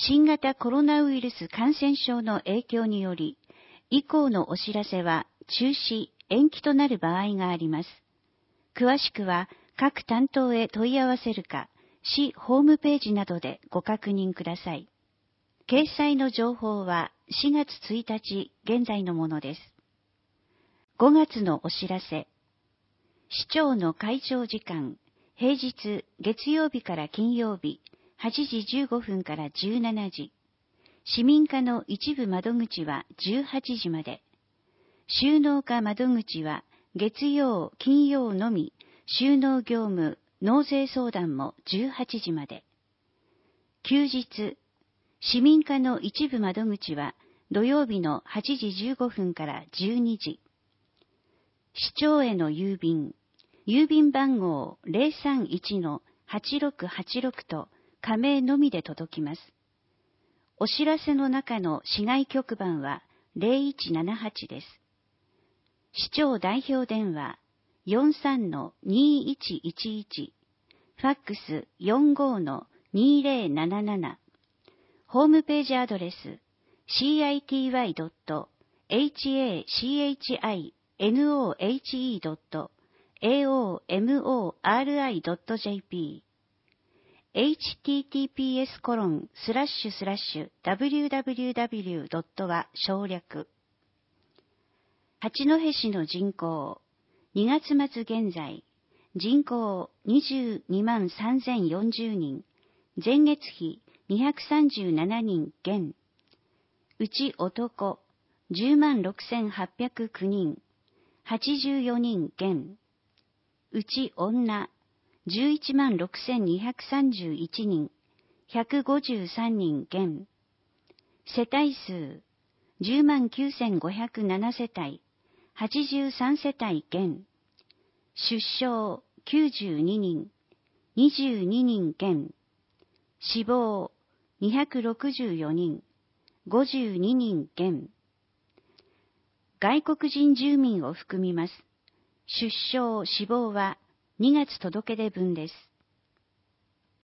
新型コロナウイルス感染症の影響により、以降のお知らせは中止、延期となる場合があります。詳しくは各担当へ問い合わせるか、市ホームページなどでご確認ください。掲載の情報は4月1日現在のものです。5月のお知らせ。市長の会場時間、平日月曜日から金曜日、8時15分から17時。市民課の一部窓口は18時まで。収納課窓口は月曜、金曜のみ、収納業務、納税相談も18時まで。休日、市民課の一部窓口は土曜日の8時15分から12時。市長への郵便、郵便番号 031-8686 と加盟のみで届きます。お知らせの中の市外局番は0178です。市長代表電話 43-2111、ファックス 45-2077、ホームページアドレス city.hachinohe.aomori.jp https://www. は省略。八戸市の人口、2月末現在、人口22万3040人、前月比237人減。うち男10万6809人、84人減。うち女11万6231人、153人減。世帯数10万9507世帯、83世帯減。出生92人、22人減。死亡264人、52人減。外国人住民を含みます。出生・死亡は2月届出分です。